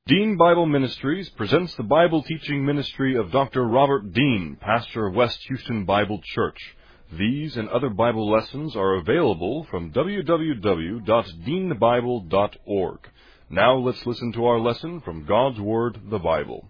Dean Bible Ministries presents the Bible teaching ministry of Dr. Robert Dean, pastor of West Houston Bible Church. These and other Bible lessons are available from www.deanbible.org. Now let's listen to our lesson from God's Word, the Bible.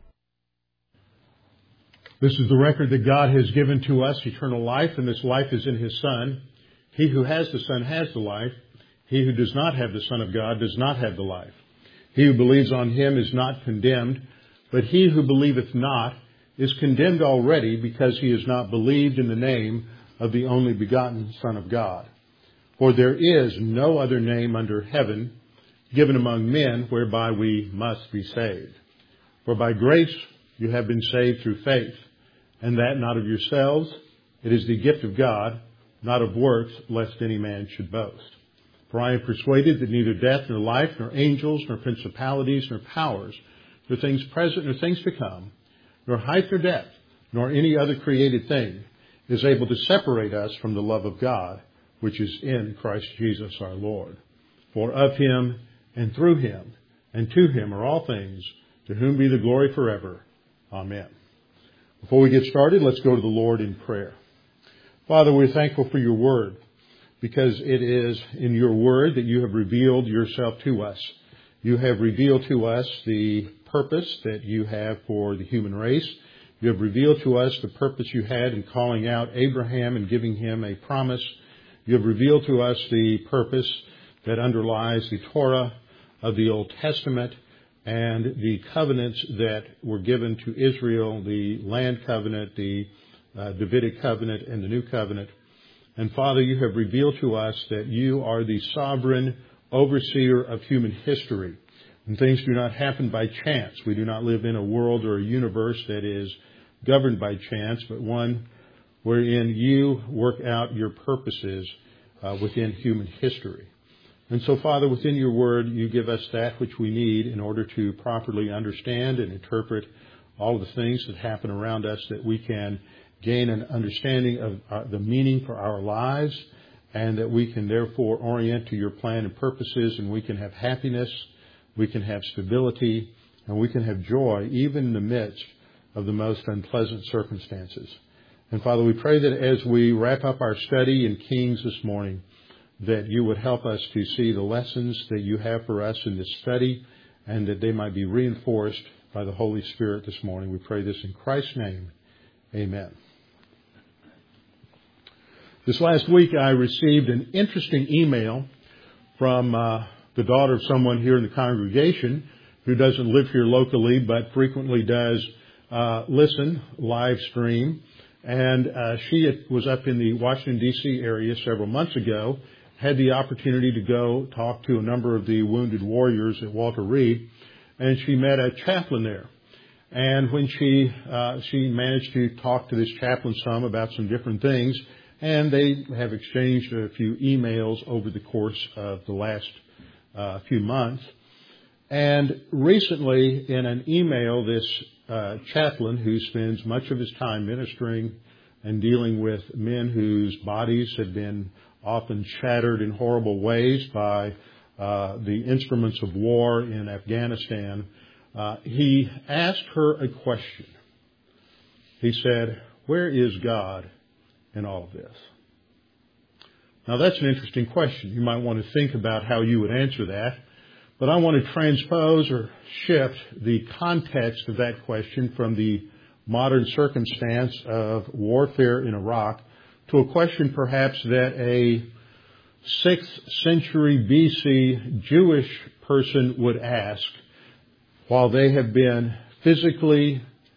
This is the record that God has given to us, eternal life, and this life is in His Son. He who has the Son has the life. He who does not have the Son of God does not have the life. He who believes on Him is not condemned, but he who believeth not is condemned already, because he has not believed in the name of the only begotten Son of God. For there is no other name under heaven given among men whereby we must be saved. For by grace you have been saved through faith, and that not of yourselves. It is the gift of God, not of works, lest any man should boast. For I am persuaded that neither death, nor life, nor angels, nor principalities, nor powers, nor things present, nor things to come, nor height, nor depth, nor any other created thing is able to separate us from the love of God, which is in Christ Jesus our Lord. For of Him, and through Him, and to Him are all things, to whom be the glory forever. Amen. Before we get started, let's go to the Lord in prayer. Father, we're thankful for your word, because it is in your word that you have revealed yourself to us. You have revealed to us the purpose that you have for the human race. You have revealed to us the purpose you had in calling out Abraham and giving him a promise. You have revealed to us the purpose that underlies the Torah of the Old Testament and the covenants that were given to Israel, the land covenant, the Davidic covenant, and the new covenant. And Father, you have revealed to us that you are the sovereign overseer of human history. And things do not happen by chance. We do not live in a world or a universe that is governed by chance, but one wherein you work out your purposes within human history. And so, Father, within your word, you give us that which we need in order to properly understand and interpret all of the things that happen around us, that we can gain an understanding of the meaning for our lives, and that we can therefore orient to your plan and purposes, and we can have happiness, we can have stability, and we can have joy even in the midst of the most unpleasant circumstances. And Father, we pray that as we wrap up our study in Kings this morning, that you would help us to see the lessons that you have for us in this study, and that they might be reinforced by the Holy Spirit this morning. We pray this in Christ's name. Amen. This last week, I received an interesting email from the daughter of someone here in the congregation who doesn't live here locally, but frequently does listen, live stream. And she was up in the Washington, D.C. area several months ago, had the opportunity to go talk to a number of the wounded warriors at Walter Reed, and she met a chaplain there. And when she managed to talk to this chaplain some about some different things, and they have exchanged a few emails over the course of the last few months. And recently, in an email, this chaplain, who spends much of his time ministering and dealing with men whose bodies have been often shattered in horrible ways by the instruments of war in Afghanistan, he asked her a question. He said, "Where is God in all of this?" Now, that's an interesting question. You might want to think about how you would answer that. But I want to transpose or shift the context of that question from the modern circumstance of warfare in Iraq to a question perhaps that a 6th century BC Jewish person would ask while they have been physically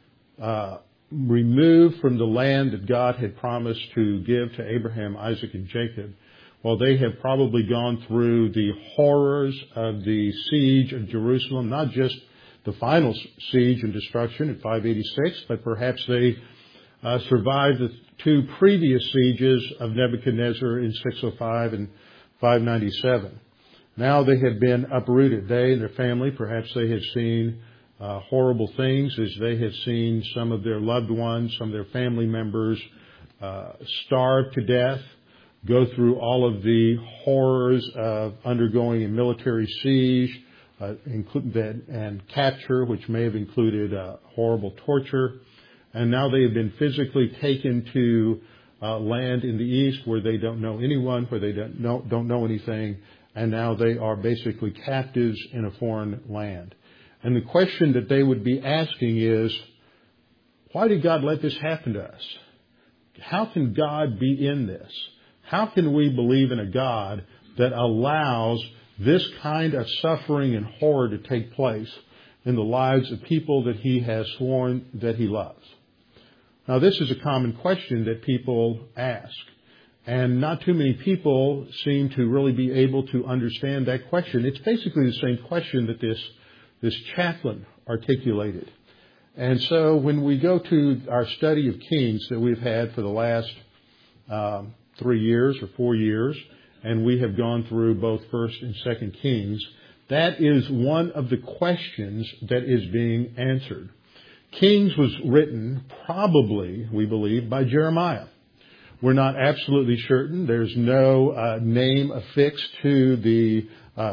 removed from the land that God had promised to give to Abraham, Isaac, and Jacob, while they have probably gone through the horrors of the siege of Jerusalem, not just the final siege and destruction at 586, but perhaps they survived the 2 previous sieges of Nebuchadnezzar in 605 and 597. Now they have been uprooted. They and their family, perhaps they have seen horrible things as they have seen some of their loved ones, some of their family members starve to death, go through all of the horrors of undergoing a military siege, and capture, which may have included horrible torture. And now they have been physically taken to land in the east where they don't know anyone, where they don't know anything, and now they are basically captives in a foreign land. And the question that they would be asking is, why did God let this happen to us? How can God be in this? How can we believe in a God that allows this kind of suffering and horror to take place in the lives of people that He has sworn that He loves? Now, this is a common question that people ask, and not too many people seem to really be able to understand that question. It's basically the same question that this chaplain articulated. And so when we go to our study of Kings that we've had for the last 3 years or 4 years, and we have gone through both 1st and 2nd Kings, that is one of the questions that is being answered. Kings was written probably, we believe, by Jeremiah. We're not absolutely certain. There's no name affixed to the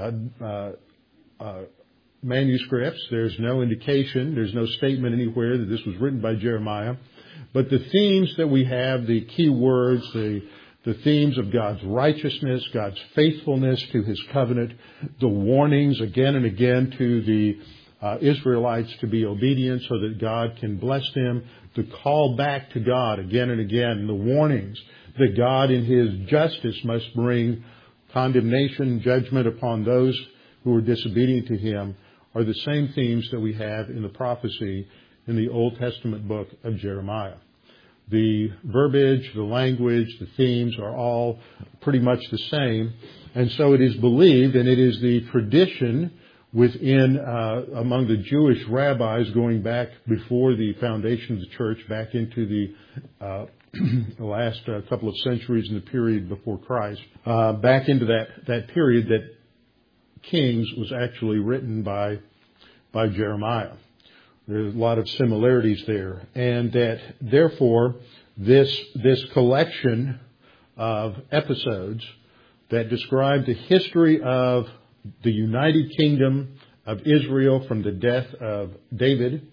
manuscripts. There's no indication. There's no statement anywhere that this was written by Jeremiah. But the themes that we have, the key words, the themes of God's righteousness, God's faithfulness to His covenant, the warnings again and again to the Israelites to be obedient so that God can bless them, the call back to God again and again, the warnings that God in His justice must bring condemnation, judgment upon those who are disobedient to Him, are the same themes that we have in the prophecy in the Old Testament book of Jeremiah. The verbiage, the language, the themes are all pretty much the same. And so it is believed, and it is the tradition within, among the Jewish rabbis going back before the foundation of the church, back into the last couple of centuries in the period before Christ, back into that period that Kings was actually written by Jeremiah. There's a lot of similarities there, and that therefore this collection of episodes that describe the history of the United Kingdom of Israel from the death of David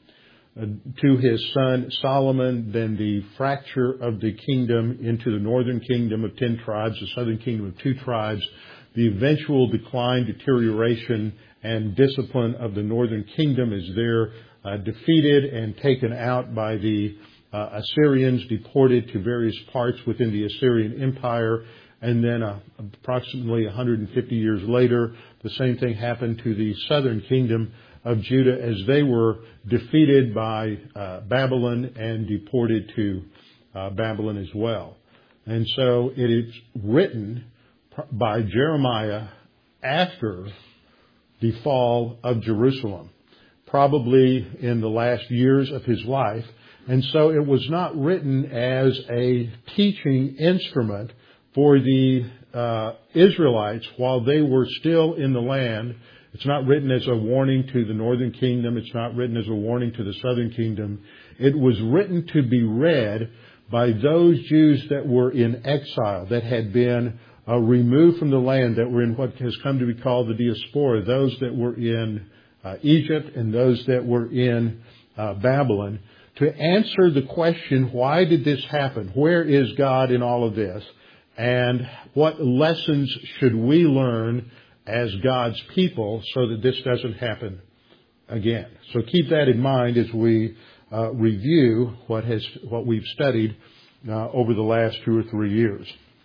to his son Solomon, then the fracture of the kingdom into the northern kingdom of 10 tribes, the southern kingdom of 2 tribes, the eventual decline, deterioration, and discipline of the northern kingdom as they're defeated and taken out by the Assyrians, deported to various parts within the Assyrian Empire. And then approximately 150 years later, the same thing happened to the southern kingdom of Judah as they were defeated by Babylon and deported to Babylon as well. And so it is written by Jeremiah after the fall of Jerusalem, probably in the last years of his life. And so it was not written as a teaching instrument for the Israelites while they were still in the land. It's not written as a warning to the northern kingdom. It's not written as a warning to the southern kingdom. It was written to be read by those Jews that were in exile, that had been removed from the land, that were in what has come to be called the diaspora, those that were in Egypt and those that were in Babylon, to answer the question, why did this happen? Where is God in all of this? And what lessons should we learn as God's people so that this doesn't happen again? So keep that in mind as we review what we've studied over the last 2 or 3 years.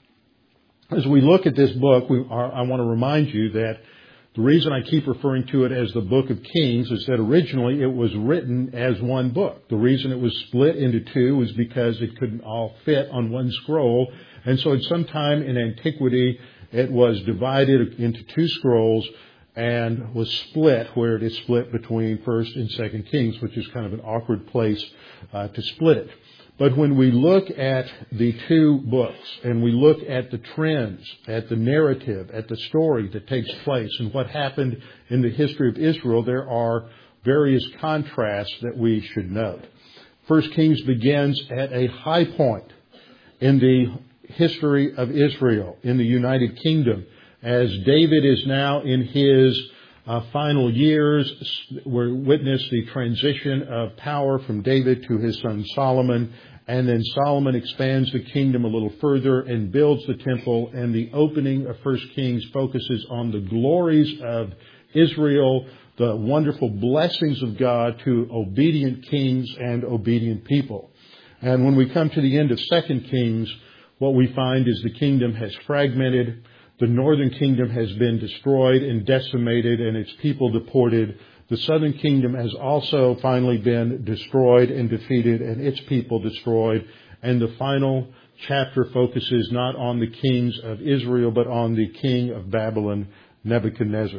As we look at this book, I want to remind you that the reason I keep referring to it as the Book of Kings is that originally it was written as one book. The reason it was split into 2 was because it couldn't all fit on one scroll. And so at some time in antiquity, it was divided into 2 scrolls and was split where it is split between 1st and 2nd Kings, which is kind of an awkward place to split it. But when we look at the 2 books and we look at the trends, at the narrative, at the story that takes place and what happened in the history of Israel, there are various contrasts that we should note. 1 Kings begins at a high point in the history of Israel, in the United Kingdom, as David is now in his final years witness the transition of power from David to his son Solomon. And then Solomon expands the kingdom a little further and builds the temple. And the opening of 1 Kings focuses on the glories of Israel, the wonderful blessings of God to obedient kings and obedient people. And when we come to the end of 2 Kings, what we find is the kingdom has fragmented. The northern kingdom has been destroyed and decimated and its people deported. The southern kingdom has also finally been destroyed and defeated and its people destroyed. And the final chapter focuses not on the kings of Israel, but on the king of Babylon, Nebuchadnezzar.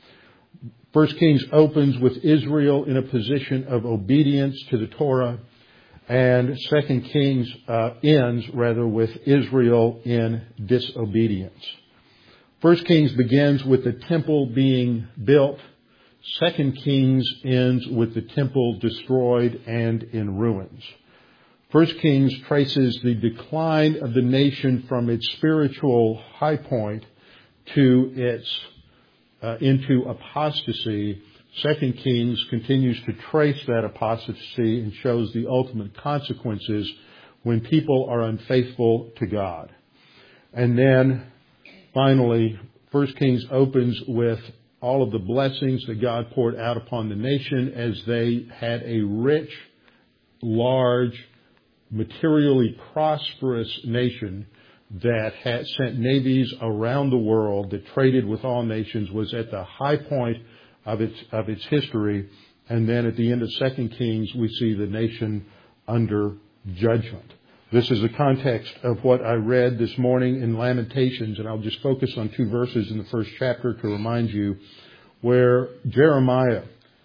1 Kings opens with Israel in a position of obedience to the Torah, and 2 Kings ends with Israel in disobedience. 1 Kings begins with the temple being built. 2 Kings ends with the temple destroyed and in ruins. 1 Kings traces the decline of the nation from its spiritual high point to its into apostasy. 2 Kings continues to trace that apostasy and shows the ultimate consequences when people are unfaithful to God. And then finally, 1 Kings opens with all of the blessings that God poured out upon the nation as they had a rich, large, materially prosperous nation that had sent navies around the world, that traded with all nations, was at the high point of its history. And then at the end of 2 Kings, we see the nation under judgment. This is the context of what I read this morning in Lamentations, and I'll just focus on 2 verses in the first chapter to remind you, where Jeremiah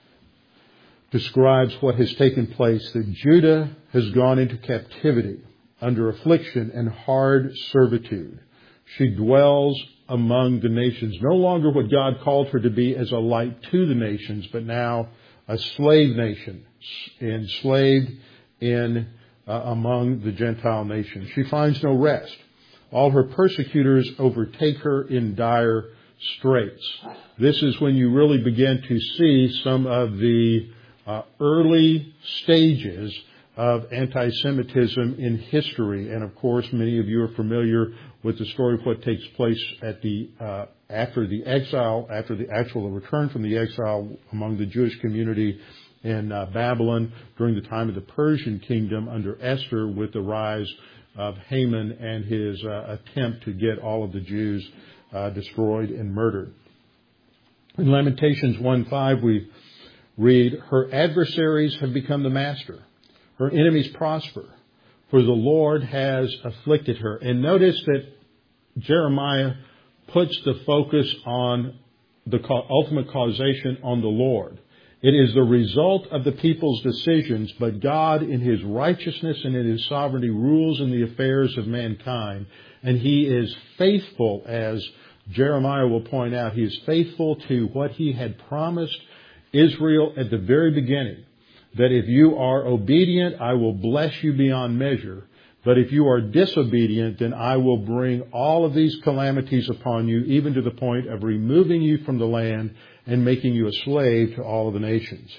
describes what has taken place, that Judah has gone into captivity under affliction and hard servitude. She dwells among the nations, no longer what God called her to be as a light to the nations, but now a slave nation, enslaved among the Gentile nations. She finds no rest. All her persecutors overtake her in dire straits. This is when you really begin to see some of the early stages of anti-Semitism in history. And of course, many of you are familiar with the story of what takes place after the actual return from the exile among the Jewish community in Babylon during the time of the Persian kingdom under Esther, with the rise of Haman and his attempt to get all of the Jews destroyed and murdered. In Lamentations 1:5, we read, "Her adversaries have become the master. Her enemies prosper, for the Lord has afflicted her." And notice that Jeremiah puts the focus on the ultimate causation on the Lord. It is the result of the people's decisions, but God in His righteousness and in His sovereignty rules in the affairs of mankind. And He is faithful, as Jeremiah will point out. He is faithful to what He had promised Israel at the very beginning, that if you are obedient, I will bless you beyond measure. But if you are disobedient, then I will bring all of these calamities upon you, even to the point of removing you from the land and making you a slave to all of the nations.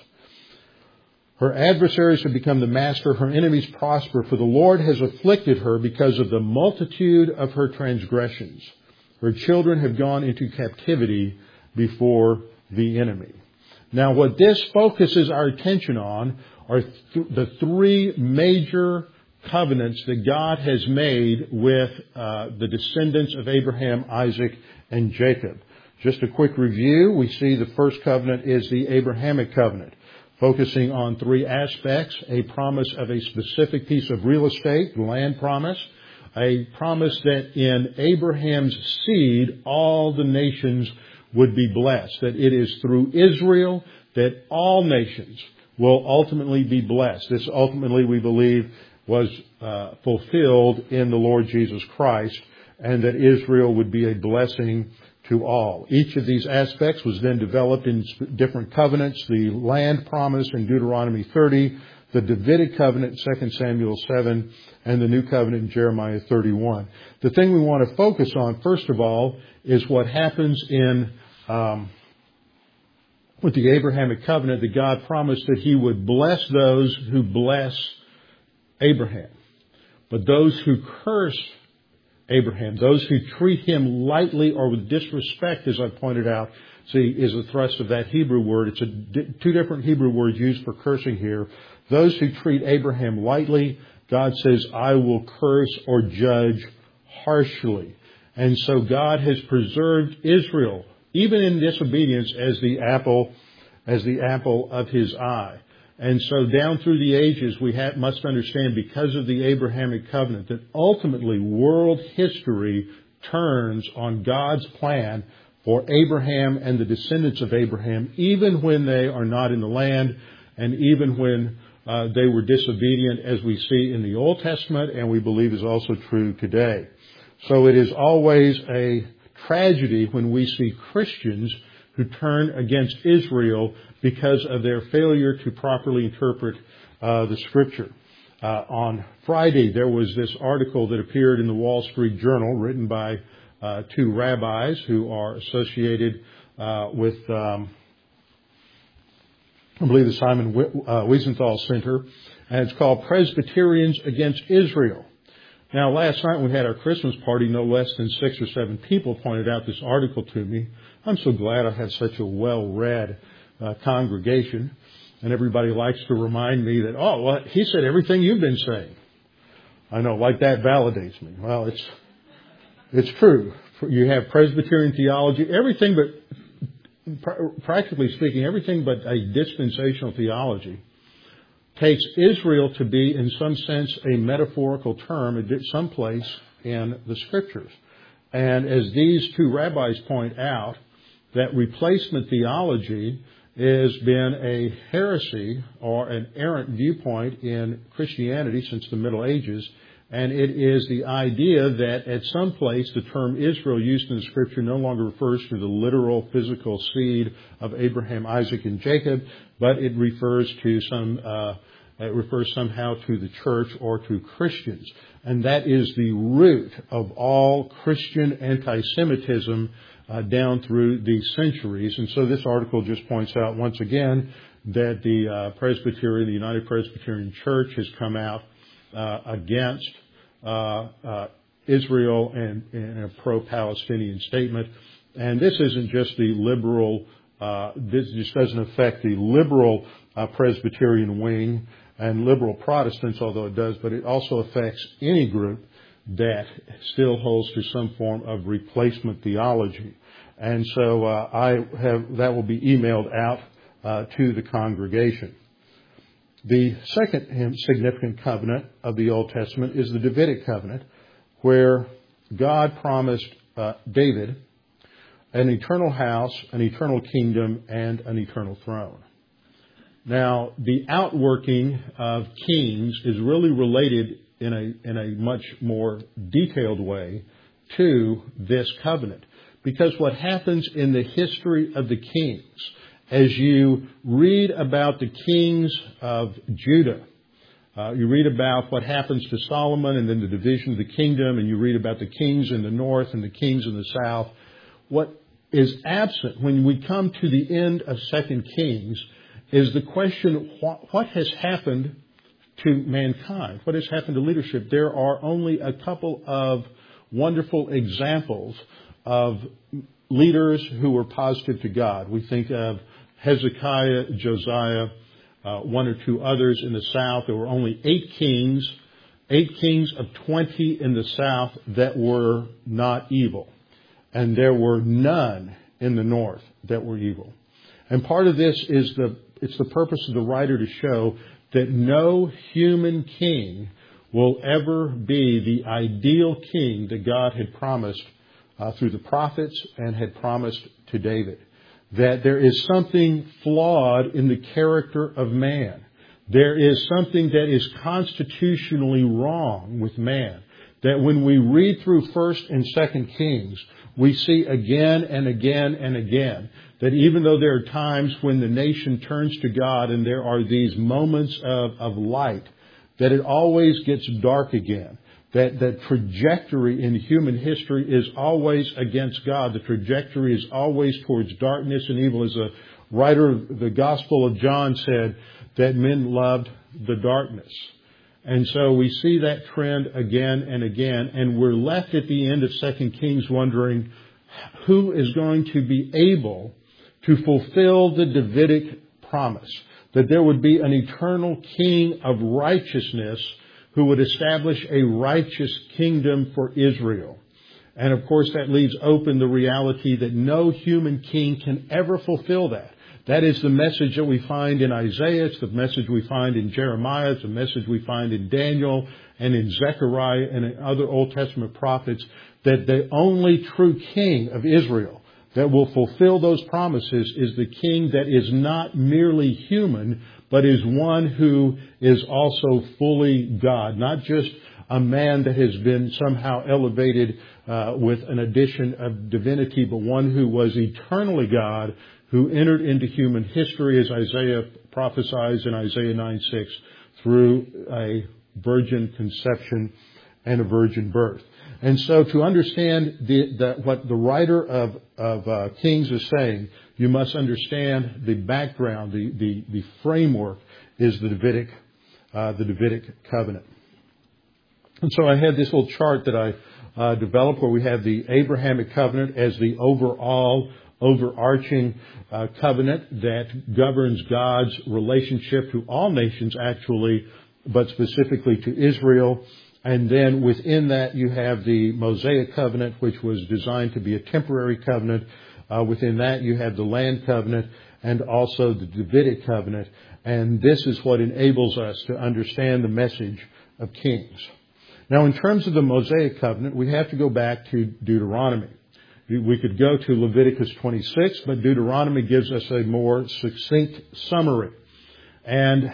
Her adversaries have become the master, her enemies prosper, for the Lord has afflicted her because of the multitude of her transgressions. Her children have gone into captivity before the enemy. Now, what this focuses our attention on are the 3 major covenants that God has made with the descendants of Abraham, Isaac, and Jacob. Just a quick review. We see the first covenant is the Abrahamic covenant, focusing on 3 aspects: a promise of a specific piece of real estate, the land promise; a promise that in Abraham's seed all the nations would be blessed, that it is through Israel that all nations will ultimately be blessed. This ultimately, we believe, was fulfilled in the Lord Jesus Christ, and that Israel would be a blessing to all. Each of these aspects was then developed in different covenants: the land promise in Deuteronomy 30, the Davidic covenant in 2 Samuel 7, and the new covenant in Jeremiah 31. The thing we want to focus on, first of all, is what happens in with the Abrahamic covenant that God promised that He would bless those who bless Abraham. But those who curse Abraham, those who treat him lightly or with disrespect, as I pointed out, see, is the thrust of that Hebrew word. It's two different Hebrew words used for cursing here. Those who treat Abraham lightly, God says, I will curse or judge harshly. And so God has preserved Israel, even in disobedience, as the apple of His eye. And so down through the ages, we must understand, because of the Abrahamic covenant, that ultimately world history turns on God's plan for Abraham and the descendants of Abraham, even when they are not in the land, and even when they were disobedient, as we see in the Old Testament, and we believe is also true today. So it is always a tragedy when we see Christians who turn against Israel because of their failure to properly interpret the Scripture. On Friday, there was this article that appeared in the Wall Street Journal, written by two rabbis who are associated with, I believe, the Simon Wiesenthal Center, and it's called Presbyterians Against Israel. Now, last night we had our Christmas party. No less than 6 or 7 people pointed out this article to me. I'm so glad I have such a well-read congregation, and everybody likes to remind me that, oh, well, he said everything you've been saying. I know, like that validates me. Well, it's true. You have Presbyterian theology, everything but, practically speaking, everything but a dispensational theology takes Israel to be, in some sense, a metaphorical term someplace in the Scriptures. And as these two rabbis point out, that replacement theology has been a heresy or an errant viewpoint in Christianity since the Middle Ages. And it is the idea that at some place the term Israel used in the Scripture no longer refers to the literal physical seed of Abraham, Isaac, and Jacob, but it refers to somehow to the church or to Christians. And that is the root of all Christian anti-Semitism down through the centuries. And so this article just points out once again that the United Presbyterian Church has come out against Israel and a pro-Palestinian statement. And this isn't just the liberal, this just doesn't affect the liberal Presbyterian wing and liberal Protestants, although it does, but it also affects any group that still holds to some form of replacement theology. And so that will be emailed out to the congregation. The second significant covenant of the Old Testament is the Davidic covenant, where God promised David an eternal house, an eternal kingdom, and an eternal throne. Now, the outworking of kings is really related in a much more detailed way to this covenant. Because what happens in the history of the kings, as you read about the kings of Judah, you read about what happens to Solomon and then the division of the kingdom, and you read about the kings in the north and the kings in the south. What is absent when we come to the end of 2 Kings is the question, what has happened to mankind? What has happened to leadership? There are only a couple of wonderful examples of leaders who were positive to God. We think of Hezekiah, Josiah, one or two others in the south. There were only 8 kings of 20 in the south that were not evil. And there were none in the north that were evil. And part of this is it's the purpose of the writer to show that no human king will ever be the ideal king that God had promised through the prophets and had promised to David. That there is something flawed in the character of man. There is something that is constitutionally wrong with man. That when we read through 1st and 2nd Kings, we see again and again and again that even though there are times when the nation turns to God and there are these moments of light, that it always gets dark again. That the trajectory in human history is always against God. The trajectory is always towards darkness and evil. As writer of the Gospel of John said that men loved the darkness. And so we see that trend again and again, and we're left at the end of 2 Kings wondering who is going to be able to fulfill the Davidic promise, that there would be an eternal king of righteousness who would establish a righteous kingdom for Israel. And of course that leaves open the reality that no human king can ever fulfill that. That is the message that we find in Isaiah. It's the message we find in Jeremiah. It's the message we find in Daniel and in Zechariah and in other Old Testament prophets, that the only true king of Israel that will fulfill those promises is the king that is not merely human, but is one who is also fully God, not just a man that has been somehow elevated with an addition of divinity, but one who was eternally God, who entered into human history, as Isaiah prophesies in Isaiah 9:6, through a virgin conception and a virgin birth. And so to understand what the writer of Kings is saying, you must understand the background, the framework is the Davidic covenant. And so I had this little chart that I developed where we have the Abrahamic covenant as the overarching covenant that governs God's relationship to all nations actually, but specifically to Israel. And then within that you have the Mosaic covenant, which was designed to be a temporary covenant. Within that you have the land covenant and also the Davidic covenant. And this is what enables us to understand the message of Kings. Now in terms of the Mosaic covenant, we have to go back to Deuteronomy. We could go to Leviticus 26, but Deuteronomy gives us a more succinct summary. And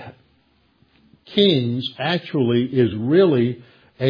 Kings actually is really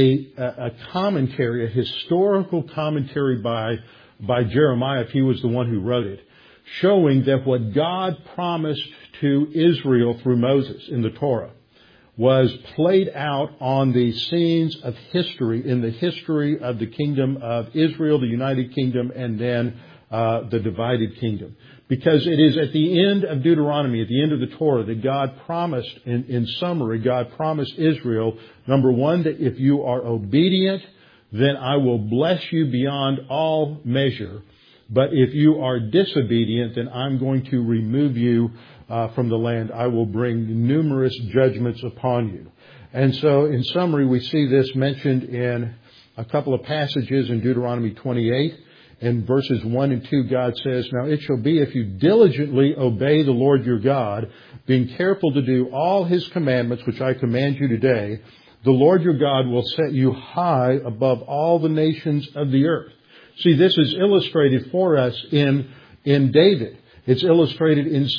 a commentary, a historical commentary by Jeremiah, if he was the one who wrote it, showing that what God promised to Israel through Moses in the Torah was played out on the scenes of history, in the history of the kingdom of Israel, the united kingdom, and then the divided kingdom. Because it is at the end of Deuteronomy, at the end of the Torah, that God promised, in summary, God promised Israel, number one, that if you are obedient, then I will bless you beyond all measure. But if you are disobedient, then I'm going to remove you from the land. I will bring numerous judgments upon you. And so, in summary, we see this mentioned in a couple of passages in Deuteronomy 28. In verses 1 and 2, God says, "Now it shall be if you diligently obey the Lord your God, being careful to do all His commandments, which I command you today, the Lord your God will set you high above all the nations of the earth." See, this is illustrated for us in David. It's illustrated in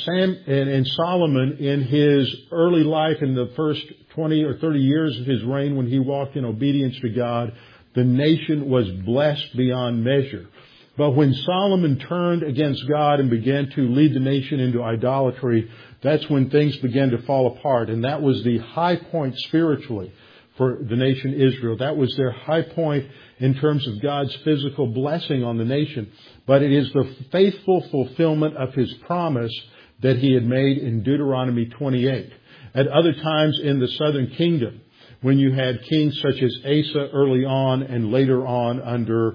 Solomon in his early life, in the first 20 or 30 years of his reign when he walked in obedience to God. The nation was blessed beyond measure. But when Solomon turned against God and began to lead the nation into idolatry, that's when things began to fall apart. And that was the high point spiritually for the nation Israel. That was their high point in terms of God's physical blessing on the nation. But it is the faithful fulfillment of His promise that He had made in Deuteronomy 28. At other times in the southern kingdom, when you had kings such as Asa early on and later on under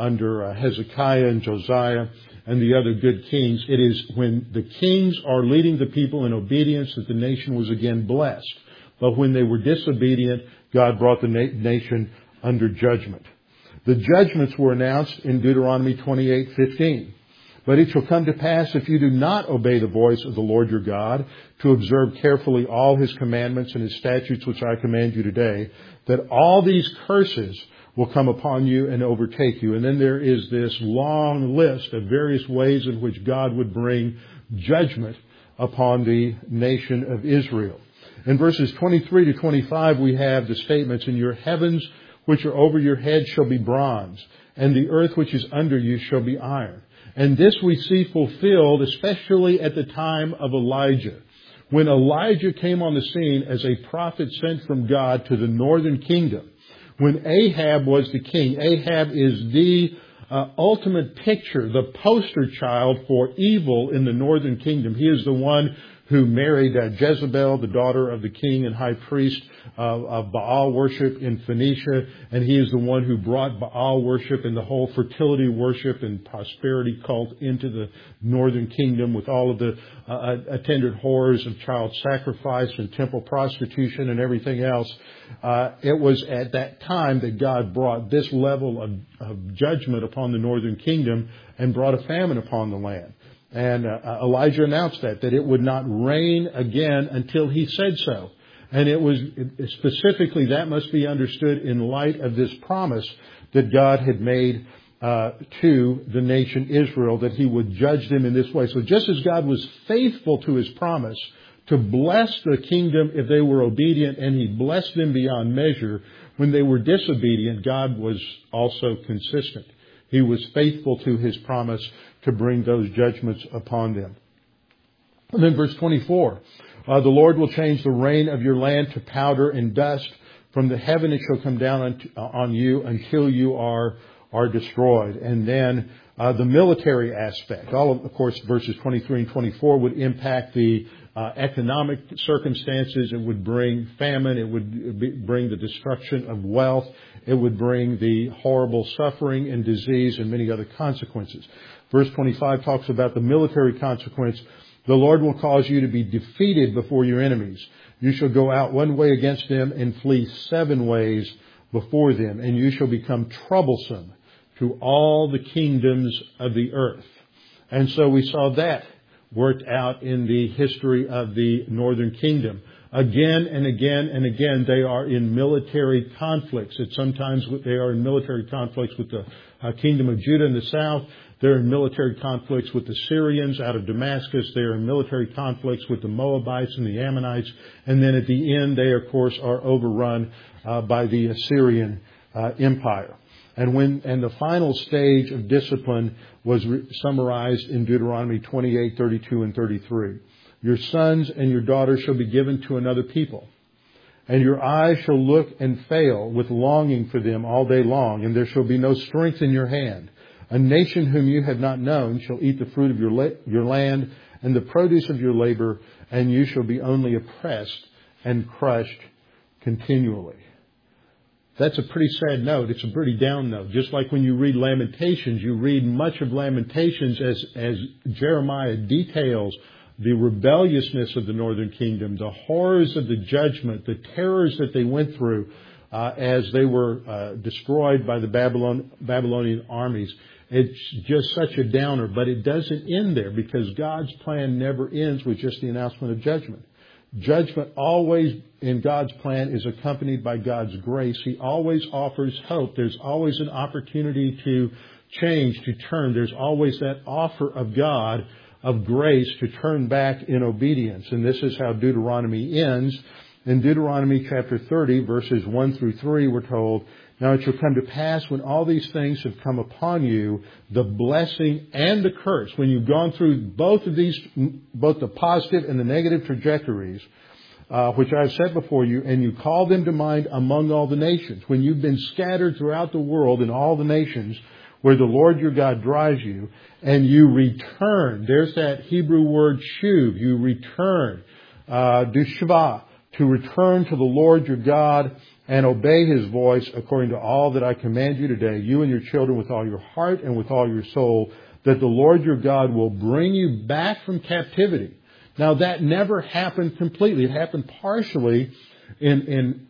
Hezekiah and Josiah and the other good kings, it is when the kings are leading the people in obedience that the nation was again blessed. But when they were disobedient, God brought the nation under judgment. The judgments were announced in Deuteronomy 28:15. "But it shall come to pass, if you do not obey the voice of the Lord your God, to observe carefully all His commandments and His statutes which I command you today, that all these curses will come upon you and overtake you." And then there is this long list of various ways in which God would bring judgment upon the nation of Israel. In verses 23 to 25, we have the statements, "And your heavens which are over your head shall be bronze, and the earth which is under you shall be iron." And this we see fulfilled, especially at the time of Elijah. When Elijah came on the scene as a prophet sent from God to the northern kingdom, when Ahab was the king, Ahab is the ultimate picture, the poster child for evil in the northern kingdom. He is the one who married Jezebel, the daughter of the king and high priest of Baal worship in Phoenicia. And he is the one who brought Baal worship and the whole fertility worship and prosperity cult into the northern kingdom with all of the attendant horrors of child sacrifice and temple prostitution and everything else. It was at that time that God brought this level of judgment upon the northern kingdom and brought a famine upon the land. And Elijah announced that it would not rain again until he said so. And it was specifically, that must be understood in light of this promise that God had made to the nation Israel, that he would judge them in this way. So just as God was faithful to his promise to bless the kingdom if they were obedient, and he blessed them beyond measure when they were disobedient, God was also consistent. He was faithful to his promise to bring those judgments upon them. And then verse 24, the Lord will change the rain of your land to powder and dust. From the heaven it shall come down on you until you are destroyed. And then the military aspect. Of course, verses 23 and 24 would impact the economic circumstances. It would bring famine. It would bring the destruction of wealth. It would bring the horrible suffering and disease and many other consequences. Verse 25 talks about the military consequence. The Lord will cause you to be defeated before your enemies. You shall go out one way against them and flee 7 ways before them, and you shall become troublesome to all the kingdoms of the earth. And so we saw that worked out in the history of the northern kingdom. Again and again and again, they are in military conflicts. Sometimes they are in military conflicts with the kingdom of Judah in the south. They're in military conflicts with the Syrians out of Damascus. They're in military conflicts with the Moabites and the Ammonites. And then at the end, they, of course, are overrun by the Assyrian Empire. And the final stage of discipline was summarized in Deuteronomy 28, 32, and 33. Your sons and your daughters shall be given to another people, and your eyes shall look and fail with longing for them all day long, and there shall be no strength in your hand. A nation whom you have not known shall eat the fruit of your land and the produce of your labor, and you shall be only oppressed and crushed continually. That's a pretty sad note. It's a pretty down note. Just like when you read Lamentations, you read much of Lamentations as Jeremiah details the rebelliousness of the northern kingdom, the horrors of the judgment, the terrors that they went through as they were destroyed by the Babylonian armies. It's just such a downer, but it doesn't end there because God's plan never ends with just the announcement of judgment. Judgment always in God's plan is accompanied by God's grace. He always offers hope. There's always an opportunity to change, to turn. There's always that offer of God of grace to turn back in obedience. And this is how Deuteronomy ends. In Deuteronomy chapter 30, verses 1 through 3, we're told, now it shall come to pass when all these things have come upon you, the blessing and the curse, when you've gone through both of these, both the positive and the negative trajectories, which I've set before you, and you call them to mind among all the nations, when you've been scattered throughout the world in all the nations where the Lord your God drives you, and you return. There's that Hebrew word shuv. You return, dushva, to return to the Lord your God and obey His voice according to all that I command you today, you and your children with all your heart and with all your soul, that the Lord your God will bring you back from captivity. Now that never happened completely. It happened partially in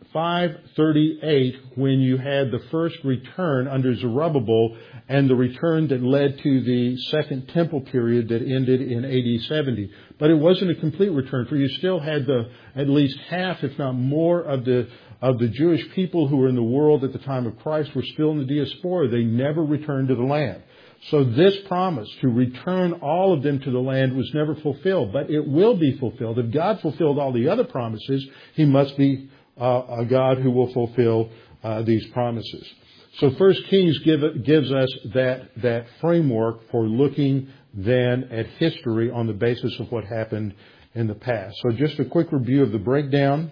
538 when you had the first return under Zerubbabel and the return that led to the Second Temple period that ended in AD 70. But it wasn't a complete return, for you still had at least half, if not more, of the Jewish people who were in the world at the time of Christ were still in the diaspora. They never returned to the land. So this promise to return all of them to the land was never fulfilled, but it will be fulfilled. If God fulfilled all the other promises, He must be a God who will fulfill these promises. So 1 Kings gives us that framework for looking then at history on the basis of what happened in the past. So just a quick review of the breakdown.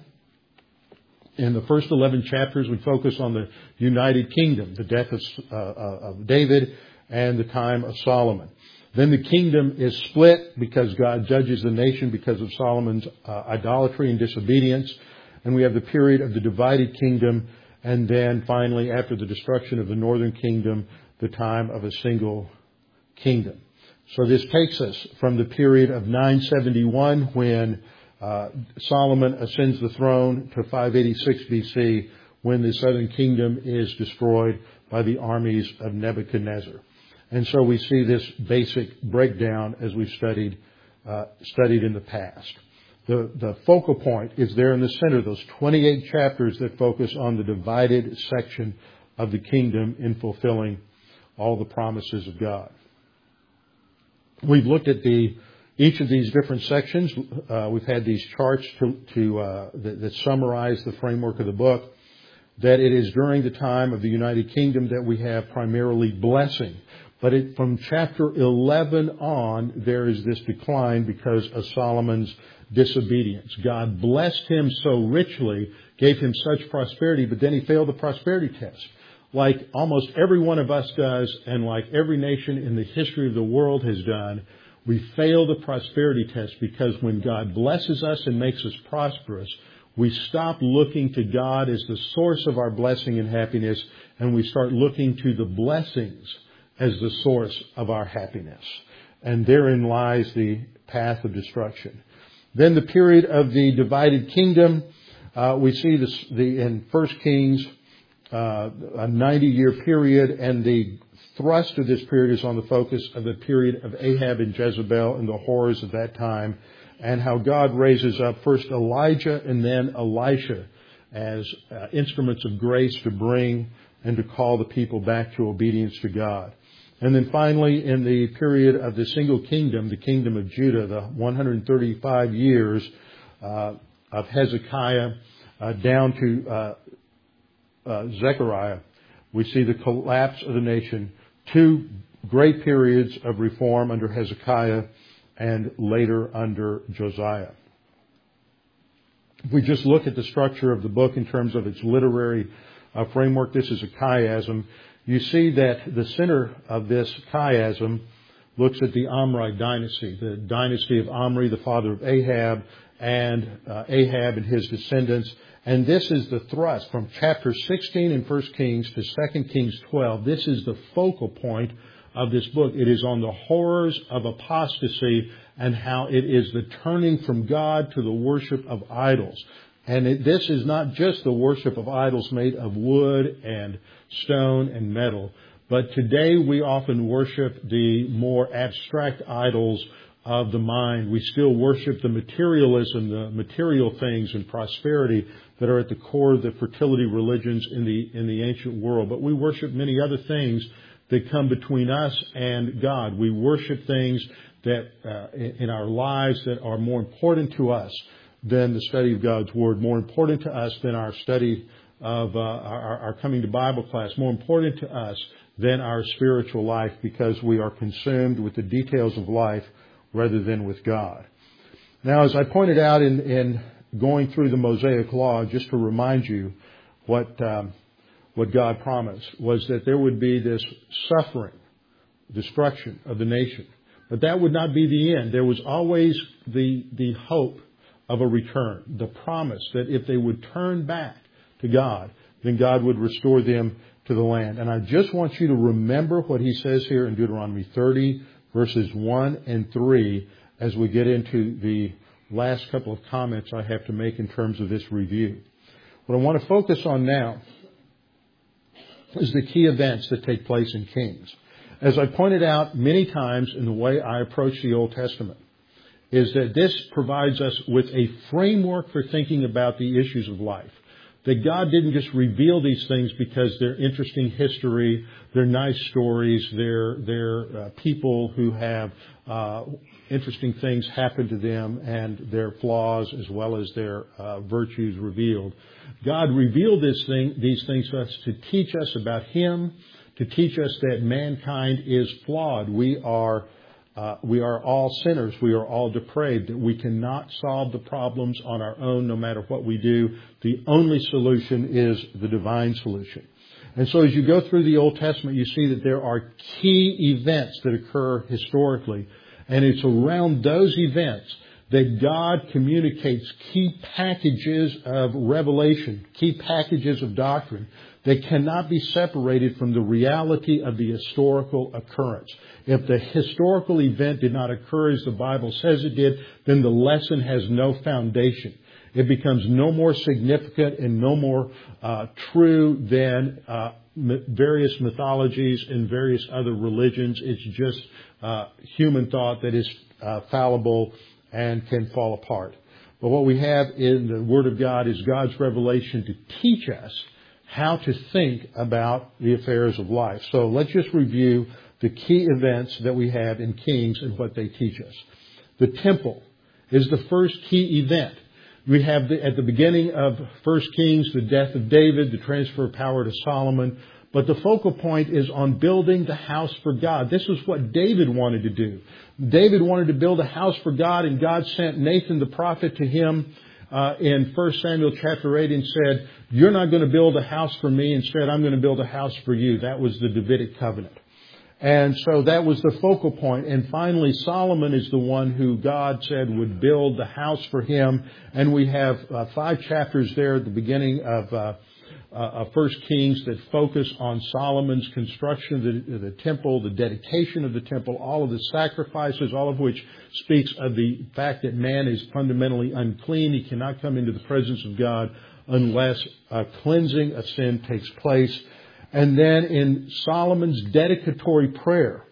In the first 11 chapters, we focus on the United Kingdom, the death of David, and the time of Solomon. Then the kingdom is split because God judges the nation because of Solomon's idolatry and disobedience. And we have the period of the divided kingdom. And then finally, after the destruction of the northern kingdom, the time of a single kingdom. So this takes us from the period of 971 when Solomon ascends the throne to 586 BC when the southern kingdom is destroyed by the armies of Nebuchadnezzar. And so we see this basic breakdown as we've studied in the past. The focal point is there in the center, those 28 chapters that focus on the divided section of the kingdom in fulfilling all the promises of God. We've looked at each of these different sections. We've had these charts that summarize the framework of the book. That it is during the time of the United Kingdom that we have primarily blessing. But from chapter 11 on, there is this decline because of Solomon's disobedience. God blessed him so richly, gave him such prosperity, but then he failed the prosperity test. Like almost every one of us does, and like every nation in the history of the world has done, we fail the prosperity test because when God blesses us and makes us prosperous, we stop looking to God as the source of our blessing and happiness, and we start looking to the blessings as the source of our happiness. And therein lies the path of destruction. Then the period of the divided kingdom, we see in 1 Kings, a 90-year period, and the thrust of this period is on the focus of the period of Ahab and Jezebel and the horrors of that time, and how God raises up first Elijah and then Elisha as instruments of grace to bring and to call the people back to obedience to God. And then finally, in the period of the single kingdom, the kingdom of Judah, the 135 years of Hezekiah down to Zechariah, we see the collapse of the nation, two great periods of reform under Hezekiah and later under Josiah. If we just look at the structure of the book in terms of its literary framework, this is a chiasm. You see that the center of this chiasm looks at the Omride dynasty, the dynasty of Omri, the father of Ahab, and Ahab and his descendants. And this is the thrust from chapter 16 in 1 Kings to 2 Kings 12. This is the focal point of this book. It is on the horrors of apostasy and how it is the turning from God to the worship of idols. And this is not just the worship of idols made of wood and stone and metal, but today we often worship the more abstract idols of the mind. We still worship the materialism, the material things and prosperity that are at the core of the fertility religions in the ancient world. But we worship many other things that come between us and God. We worship things that in our lives that are more important to us than the study of God's Word, more important to us than our study of our coming to Bible class, more important to us than our spiritual life, because we are consumed with the details of life rather than with God. Now, as I pointed out in going through the Mosaic Law, just to remind you what God promised was that there would be this suffering, destruction of the nation. But that would not be the end. There was always the hope of a return, the promise that if they would turn back to God, then God would restore them to the land. And I just want you to remember what he says here in Deuteronomy 30, verses 1 and 3, as we get into the last couple of comments I have to make in terms of this review. What I want to focus on now is the key events that take place in Kings. As I pointed out many times in the way I approach the Old Testament, is that this provides us with a framework for thinking about the issues of life. That God didn't just reveal these things because they're interesting history, they're nice stories, they're people who have interesting things happen to them and their flaws as well as their virtues revealed. God revealed these things to us to teach us about Him, to teach us that mankind is flawed. We are all sinners. We are all depraved. That we cannot solve the problems on our own no matter what we do. The only solution is the divine solution. And so as you go through the Old Testament, you see that there are key events that occur historically. And it's around those events that God communicates key packages of revelation, key packages of doctrine that cannot be separated from the reality of the historical occurrence. If the historical event did not occur as the Bible says it did, then the lesson has no foundation. It becomes no more significant and no more true than various mythologies and various other religions. It's just human thought that is fallible and can fall apart. But what we have in the Word of God is God's revelation to teach us how to think about the affairs of life. So let's just review the key events that we have in Kings and what they teach us. The temple is the first key event. We have at the beginning of 1 Kings the death of David, the transfer of power to Solomon. But the focal point is on building the house for God. This is what David wanted to do. David wanted to build a house for God, and God sent Nathan the prophet to him in 1 Samuel chapter 8 and said, "You're not going to build a house for me. Instead, I'm going to build a house for you." That was the Davidic covenant. And so that was the focal point. And finally, Solomon is the one who God said would build the house for him. And we have 5 chapters there at the beginning of 1 Kings that focus on Solomon's construction of the temple, the dedication of the temple, all of the sacrifices, all of which speaks of the fact that man is fundamentally unclean. He cannot come into the presence of God unless a cleansing of sin takes place. And then in Solomon's dedicatory prayer,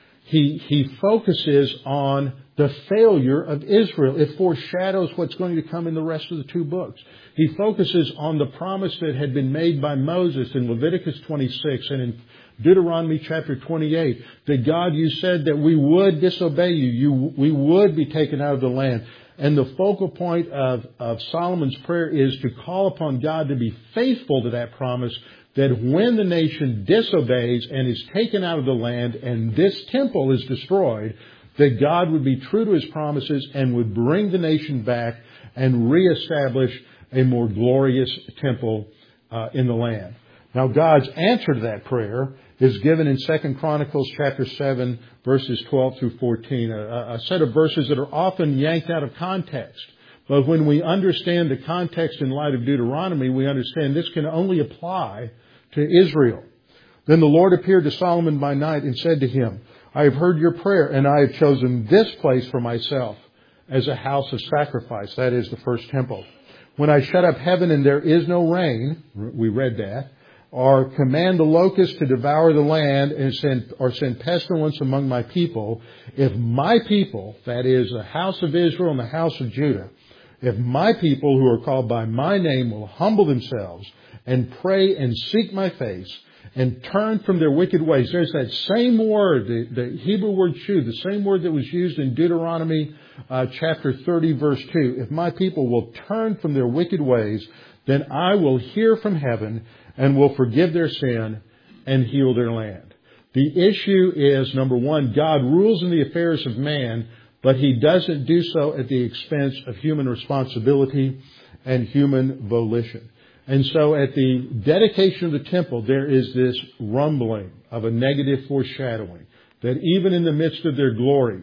he focuses on the failure of Israel. It foreshadows what's going to come in the rest of the 2 books. He focuses on the promise that had been made by Moses in Leviticus 26 and in Deuteronomy chapter 28, that God, you said that we would disobey you. We would be taken out of the land. And the focal point of Solomon's prayer is to call upon God to be faithful to that promise, that when the nation disobeys and is taken out of the land and this temple is destroyed, that God would be true to His promises and would bring the nation back and reestablish a more glorious temple in the land. Now, God's answer to that prayer is given in 2 Chronicles chapter 7, verses 12 through 14, a set of verses that are often yanked out of context. But when we understand the context in light of Deuteronomy, we understand this can only apply to Israel. Then the Lord appeared to Solomon by night and said to him, "I have heard your prayer, and I have chosen this place for myself as a house of sacrifice," that is the first temple. "When I shut up heaven and there is no rain," we read that, "or command the locusts to devour the land and send pestilence among my people, if my people," that is the house of Israel and the house of Judah, "if my people who are called by my name will humble themselves and pray and seek my face and turn from their wicked ways." There's that same word, the Hebrew word shu, the same word that was used in Deuteronomy chapter 30, verse 2. "If my people will turn from their wicked ways, then I will hear from heaven and will forgive their sin and heal their land." The issue is, number one, God rules in the affairs of man, but He doesn't do so at the expense of human responsibility and human volition. And so at the dedication of the temple, there is this rumbling of a negative foreshadowing that even in the midst of their glory,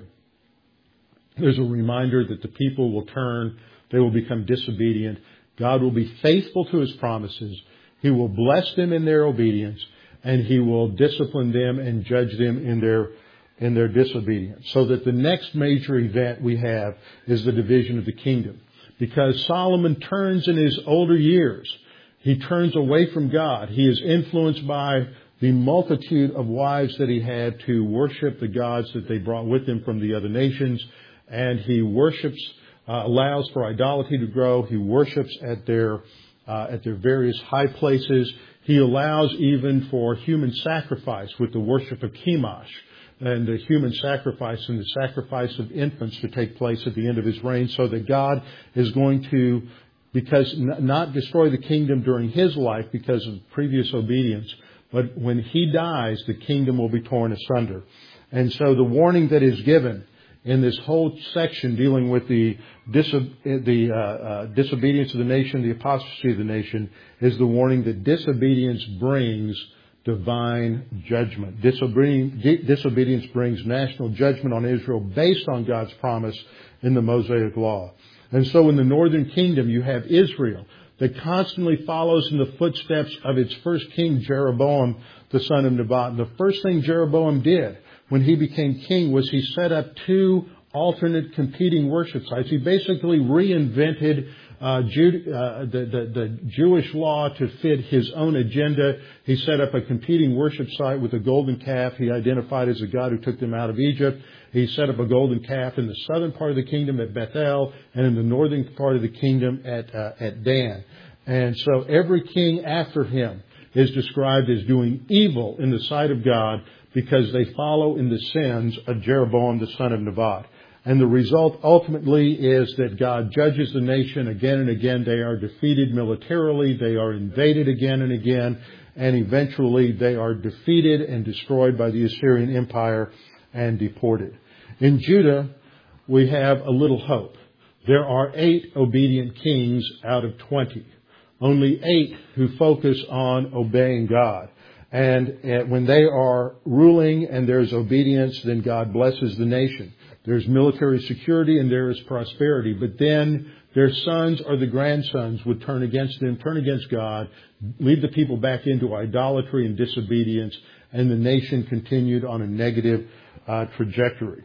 there's a reminder that the people will turn, they will become disobedient. God will be faithful to His promises. He will bless them in their obedience, and He will discipline them and judge them in their disobedience. So that the next major event we have is the division of the kingdom. Because Solomon turns in his older years, he turns away from God. He is influenced by the multitude of wives that he had to worship the gods that they brought with him from the other nations. And he worships, allows for idolatry to grow. He worships at their various high places. He allows even for human sacrifice with the worship of Chemosh and the human sacrifice and the sacrifice of infants to take place at the end of his reign, so that God is going to, because not destroy the kingdom during his life because of previous obedience, but when he dies, the kingdom will be torn asunder. And so the warning that is given in this whole section dealing with the disobedience of the nation, the apostasy of the nation, is the warning that disobedience brings divine judgment. Disobedience brings national judgment on Israel based on God's promise in the Mosaic Law. And so in the northern kingdom, you have Israel that constantly follows in the footsteps of its first king, Jeroboam, the son of Nebat. And the first thing Jeroboam did when he became king was he set up two alternate competing worship sites. He basically reinvented the Jewish law to fit his own agenda. He set up a competing worship site with a golden calf he identified as the God who took them out of Egypt. He set up a golden calf in the southern part of the kingdom at Bethel and in the northern part of the kingdom at Dan. And so every king after him is described as doing evil in the sight of God because they follow in the sins of Jeroboam the son of Nebat. And the result ultimately is that God judges the nation again and again. They are defeated militarily. They are invaded again and again. And eventually they are defeated and destroyed by the Assyrian Empire and deported. In Judah, we have a little hope. There are 8 obedient kings out of 20. Only 8 who focus on obeying God. And when they are ruling and there's obedience, then God blesses the nation. There's military security and there is prosperity. But then their sons or the grandsons would turn against them, turn against God, lead the people back into idolatry and disobedience, and the nation continued on a negative trajectory.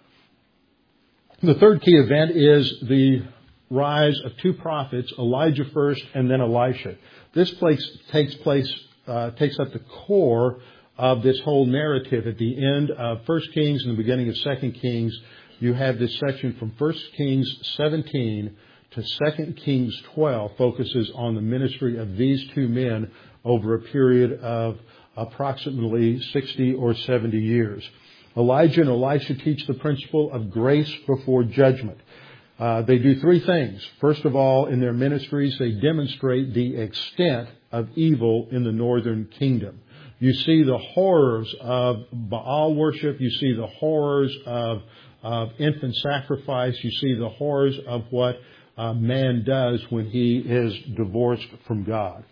The third key event is the rise of 2 prophets, Elijah first and then Elisha. This takes up the core of this whole narrative. At the end of 1 Kings and the beginning of 2 Kings, you have this section from 1 Kings 17 to 2 Kings 12 focuses on the ministry of these 2 men over a period of approximately 60 or 70 years. Elijah and Elisha teach the principle of grace before judgment. They do 3 things. First of all, in their ministries, they demonstrate the extent of evil in the northern kingdom. You see the horrors of Baal worship. You see the horrors of infant sacrifice. You see the horrors of what man does when he is divorced from God.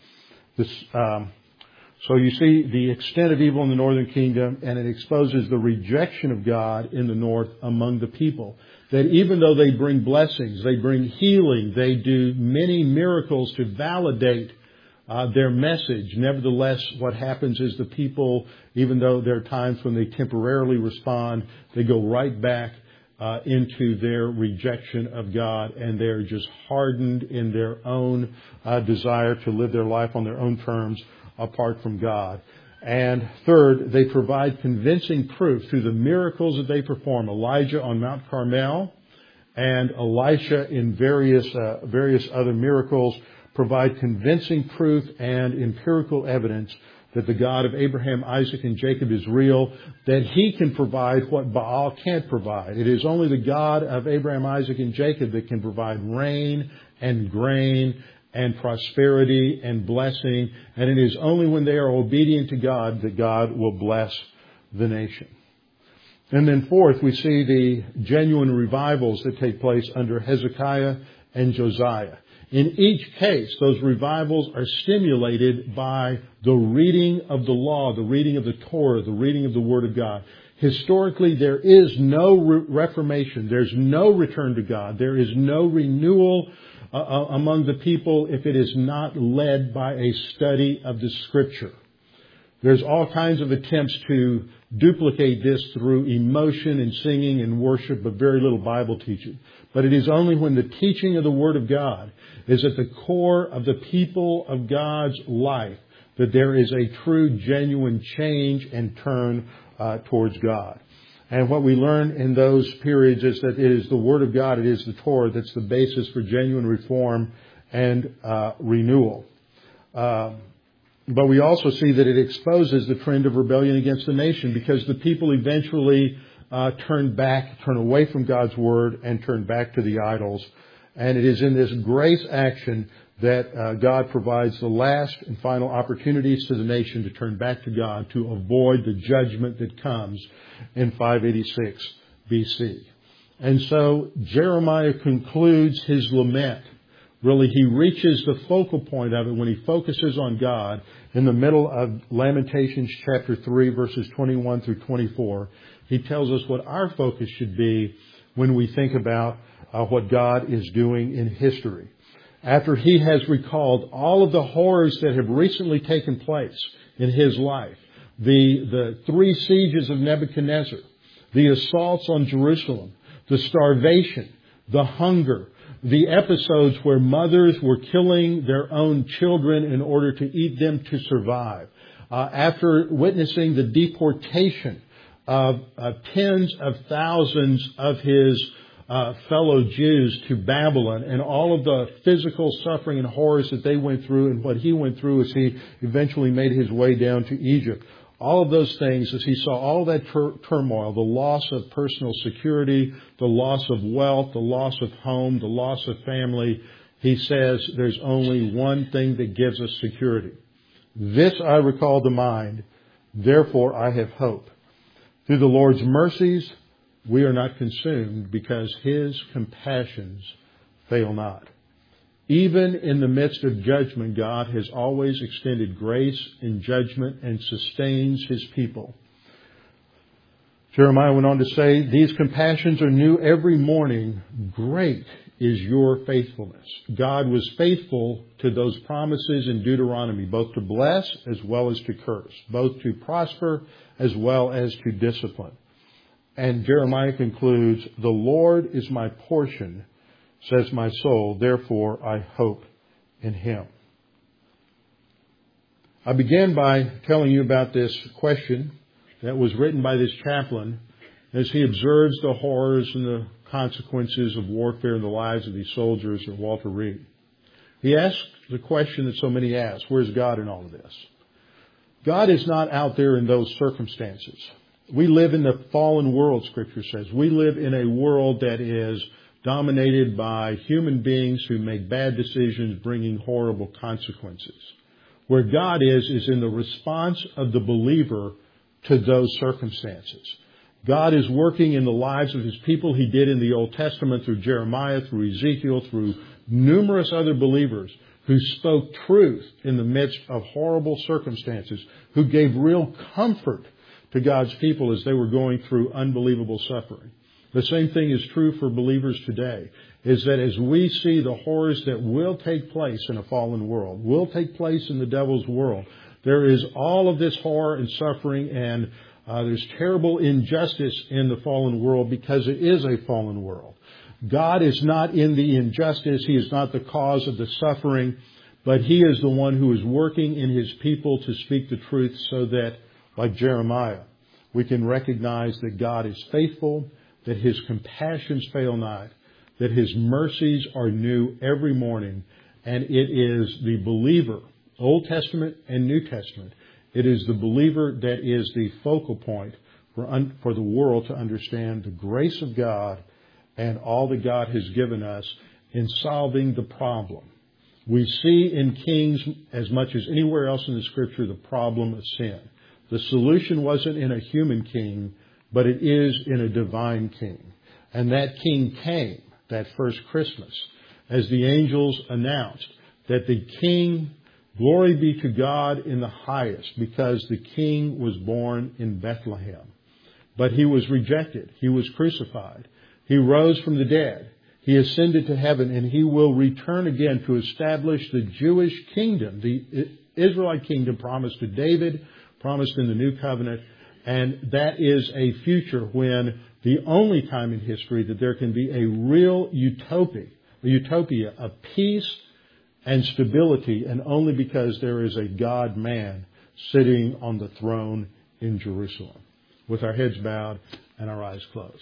So you see the extent of evil in the northern kingdom, and it exposes the rejection of God in the north among the people. That even though they bring blessings, they bring healing, they do many miracles to validate their message. Nevertheless, what happens is the people, even though there are times when they temporarily respond, they go right back into their rejection of God, and they're just hardened in their own desire to live their life on their own terms apart from God. And third, they provide convincing proof through the miracles that they perform. Elijah on Mount Carmel and Elisha in various other miracles provide convincing proof and empirical evidence that the God of Abraham, Isaac, and Jacob is real, that He can provide what Baal can't provide. It is only the God of Abraham, Isaac, and Jacob that can provide rain and grain and prosperity and blessing, and it is only when they are obedient to God that God will bless the nation. And then fourth, we see the genuine revivals that take place under Hezekiah and Josiah. In each case, those revivals are stimulated by the reading of the law, the reading of the Torah, the reading of the Word of God. Historically, there is no reformation. There's no return to God. There is no renewal among the people if it is not led by a study of the Scripture. There's all kinds of attempts to duplicate this through emotion and singing and worship, but very little Bible teaching. But it is only when the teaching of the Word of God is at the core of the people of God's life that there is a true, genuine change and turn towards God. And what we learn in those periods is that it is the Word of God, it is the Torah that's the basis for genuine reform and renewal. But we also see that it exposes the trend of rebellion against the nation because the people eventually turn away from God's Word and turn back to the idols. And it is in this grace action that God provides the last and final opportunities to the nation to turn back to God to avoid the judgment that comes in 586 BC. And so Jeremiah concludes his lament. Really, he reaches the focal point of it when he focuses on God in the middle of Lamentations chapter 3, verses 21 through 24. He tells us what our focus should be when we think about what God is doing in history. After he has recalled all of the horrors that have recently taken place in his life, the 3 sieges of Nebuchadnezzar, the assaults on Jerusalem, the starvation, the hunger, the episodes where mothers were killing their own children in order to eat them to survive. After witnessing the deportation of tens of thousands of his fellow Jews to Babylon, and all of the physical suffering and horrors that they went through, and what he went through as he eventually made his way down to Egypt. All of those things, as he saw all that turmoil, the loss of personal security, the loss of wealth, the loss of home, the loss of family, he says there's only one thing that gives us security. This I recall to mind, therefore I have hope. Through the Lord's mercies, we are not consumed because his compassions fail not. Even in the midst of judgment, God has always extended grace in judgment and sustains his people. Jeremiah went on to say, these compassions are new every morning. Great is your faithfulness. God was faithful to those promises in Deuteronomy, both to bless as well as to curse, both to prosper as well as to discipline. And Jeremiah concludes, the Lord is my portion, says my soul, therefore I hope in him. I began by telling you about this question that was written by this chaplain as he observes the horrors and the consequences of warfare in the lives of these soldiers at Walter Reed. He asked the question that so many ask, where's God in all of this? God is not out there in those circumstances. We live in the fallen world, Scripture says. We live in a world that is dominated by human beings who make bad decisions, bringing horrible consequences. Where God is in the response of the believer to those circumstances. God is working in the lives of his people. He did in the Old Testament through Jeremiah, through Ezekiel, through numerous other believers who spoke truth in the midst of horrible circumstances, who gave real comfort to God's people as they were going through unbelievable suffering. The same thing is true for believers today, is that as we see the horrors that will take place in a fallen world, will take place in the devil's world, there is all of this horror and suffering, and there's terrible injustice in the fallen world because it is a fallen world. God is not in the injustice. He is not the cause of the suffering, but he is the one who is working in his people to speak the truth so that, like Jeremiah, we can recognize that God is faithful, that his compassions fail not, that his mercies are new every morning, and it is the believer, Old Testament and New Testament, it is the believer that is the focal point for the world to understand the grace of God and all that God has given us in solving the problem. We see in Kings, as much as anywhere else in the Scripture, the problem of sin. The solution wasn't in a human king, but it is in a divine king. And that king came that first Christmas as the angels announced that the king, glory be to God in the highest, because the king was born in Bethlehem. But he was rejected. He was crucified. He rose from the dead. He ascended to heaven, and he will return again to establish the Jewish kingdom, the Israelite kingdom promised to David, promised in the New Covenant. And that is a future when the only time in history that there can be a real utopia of peace and stability, and only because there is a God-man sitting on the throne in Jerusalem. With our heads bowed and our eyes closed.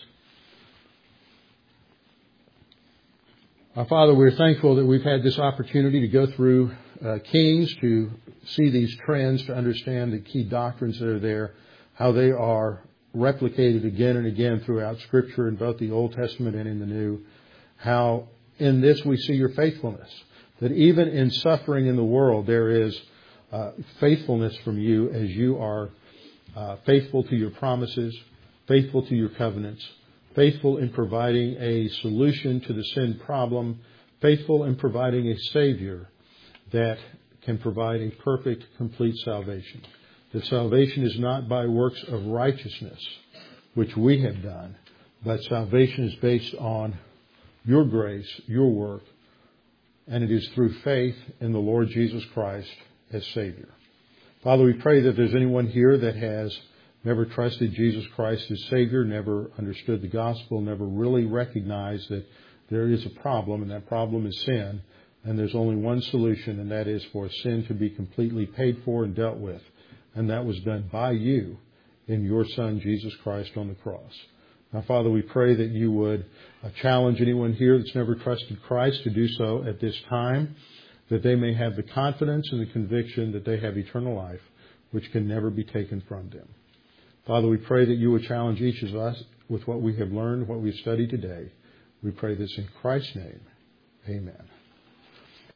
Our Father, we're thankful that we've had this opportunity to go through Kings, to see these trends, to understand the key doctrines that are there, how they are replicated again and again throughout Scripture in both the Old Testament and in the New. How in this we see your faithfulness, that even in suffering in the world there is faithfulness from you as you are faithful to your promises, faithful to your covenants, faithful in providing a solution to the sin problem, faithful in providing a Savior that can provide a perfect, complete salvation. That salvation is not by works of righteousness, which we have done, but salvation is based on your grace, your work, and it is through faith in the Lord Jesus Christ as Savior. Father, we pray that there's anyone here that has never trusted Jesus Christ as Savior, never understood the gospel, never really recognized that there is a problem, and that problem is sin, and there's only one solution, and that is for sin to be completely paid for and dealt with. And that was done by you in your Son, Jesus Christ, on the cross. Now, Father, we pray that you would challenge anyone here that's never trusted Christ to do so at this time, that they may have the confidence and the conviction that they have eternal life, which can never be taken from them. Father, we pray that you would challenge each of us with what we have learned, what we've studied today. We pray this in Christ's name. Amen.